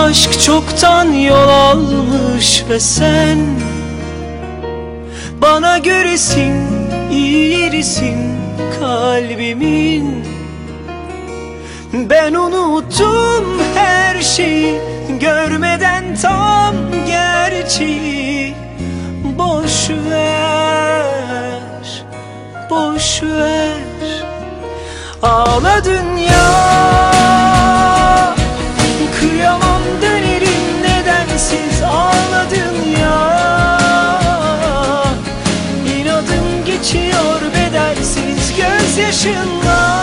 aşk çoktan yol almış ve sen bana göresin, iyi yerisin kalbimin. Ben unuttum her şeyi, görmeden tam gerçeği. Boş ver, boş ver. Ağla dünya, kıyamam dönerim nedensiz. Ağla dünya, inadım geçiyor bedelsiz gözyaşınla.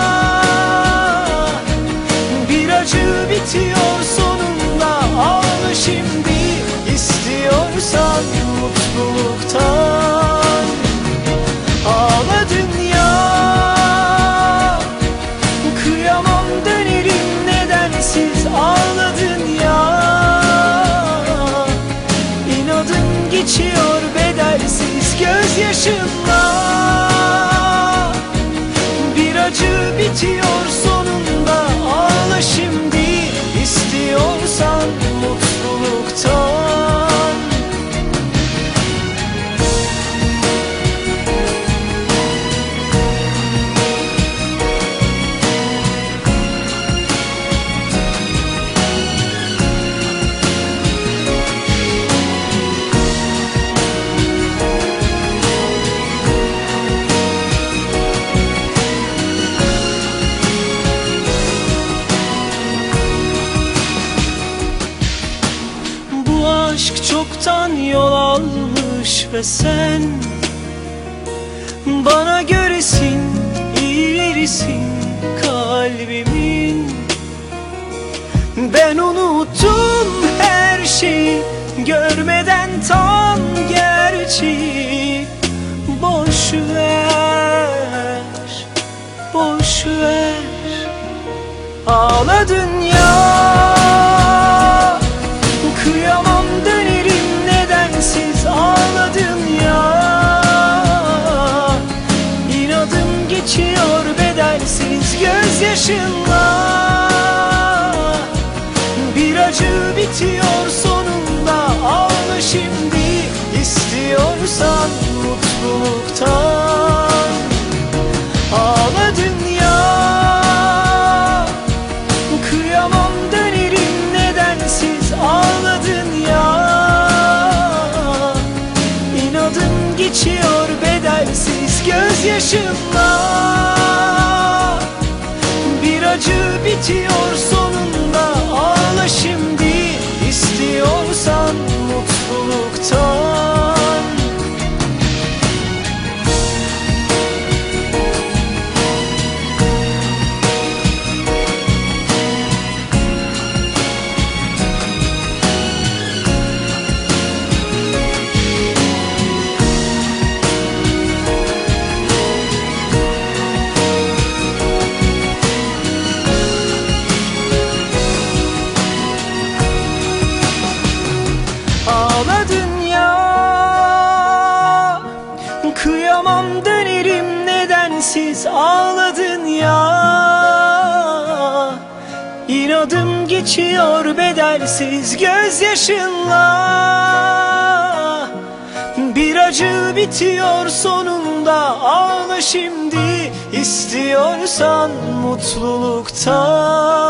Bir acı bitiyor sonunda, ağla şimdi istiyorsan mutluluktan. Ağla dünya, kıyamam dönerim nedensiz. Ağla dünya, inadım geçiyor bedelsiz gözyaşımla. Bir acı bitiyor sonunda, ağla şimdi istiyorsan mutluluktan. Aşk çoktan yol almış ve sen bana göresin, iyi yerisin kalbimin. Ben unuttum her şeyi, görmeden tam gerçeği. Boş ver, boş ver. Ağla dünya, kıyamam dönerim nedensiz. Ağla dünya, inadım geçiyor bedelsiz gözyaşınla. Bir acı bitiyor sonunda, ağla şimdi istiyorsan mutluluktan. Ağla dünya, kıyamam dönerim nedensiz. Ağla dünya, inadım geçiyor bedelsiz gözyaşımla. Bir acı bitiyor sonunda, ağla şimdi istiyorsan mutluluktan. Ağla dünya, kıyamam dönerim nedensiz. Ağla dünya, inadım geçiyor bedelsiz gözyaşınla. Bir acı bitiyor sonunda, ağla şimdi istiyorsan mutluluktan.